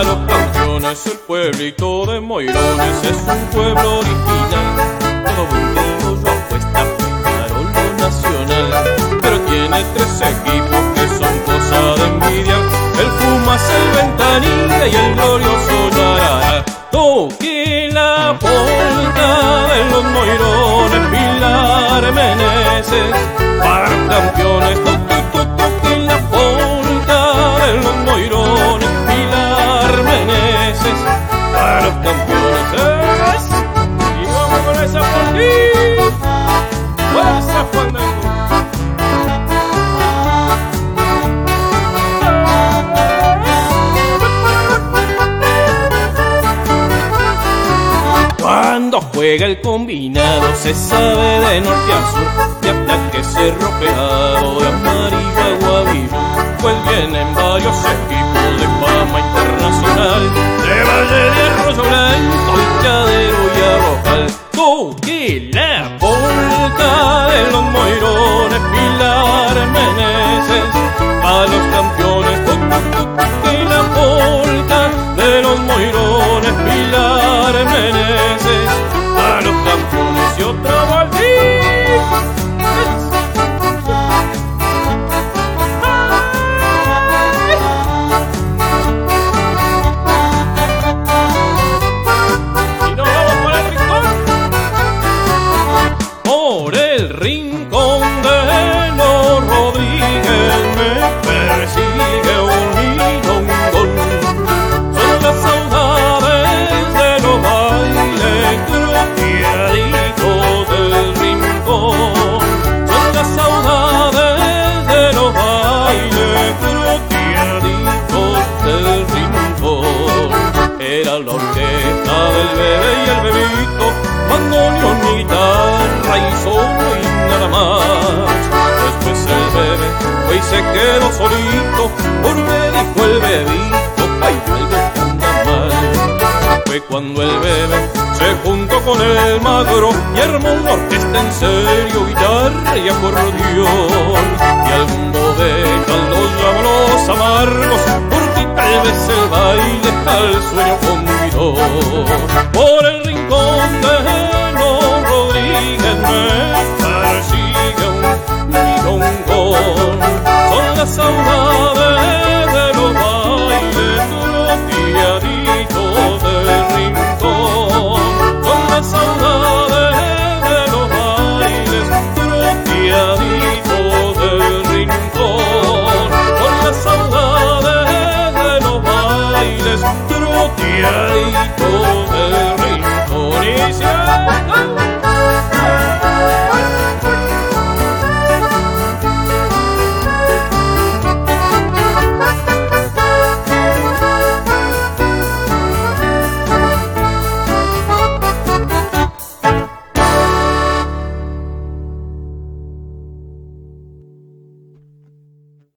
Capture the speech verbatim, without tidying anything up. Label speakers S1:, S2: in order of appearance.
S1: A los campeones, el pueblito de Moirones es un pueblo original. Todo buen yo apuesta a Peñarol nacional, pero tiene tres equipos que son cosa de envidia: el Pumas, el Ventanilla y el glorioso Yarará. Toque la polca de los Moirones, Pilar Meneses, para los campeones. Toque, toque, toque la polca de los Moirones, Pilar Meneses, para los campeones. Y vamos con esa por ti. ¡Fuerza, Juan Mendoza! Cuando juega el combinado se sabe de norte a sur, de ataque cerrojeado, de amarillo a guavivo, pues vienen varios equipos de fama internacional, de Valle de Arroyo Blanco, Hinchadero y Arrojal. Toque la polca de los Moirones, Pilar Meneses, a los campeones. Toque la polca de los Moirones, Pilar Meneses, a los campeones. Y otra volví. Y nos vamos por el rincón. Por el rincón de los Rodríguez me persigue un milongón. Son las saudades de los bailes croqueaditos del rincón. Son las saudades de los bailes croqueaditos del rincón. Era la orquesta del bebé y el bebito, bandoneón, guitarra y solo y nada más. Después el bebé fue y se quedó solito, porque dijo el bebito: hay algo que anda mal. Fue cuando el bebé se juntó con el magro y armó una orquesta en serio, guitarra y acordeón. Y al mundo dejan los llamados amargos, porque tal vez el baile al sueño convidó. Por el rincón de los Rodríguez me persigue un milongón. Son las saudades